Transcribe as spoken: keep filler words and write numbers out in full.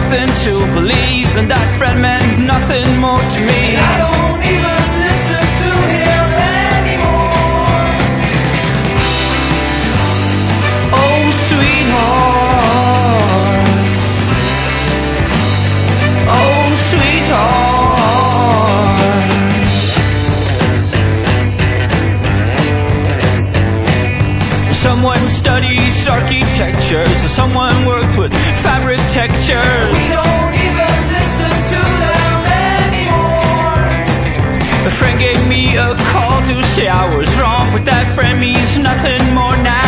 nothing to believe, and that friend meant nothing more to me. I don't even listen to him anymore. Oh, sweetheart. Oh, sweetheart. Someone studies architecture, so someone works with fabric textures. We don't even listen to them anymore. A friend gave me a call to say I was wrong, but that friend means nothing more now.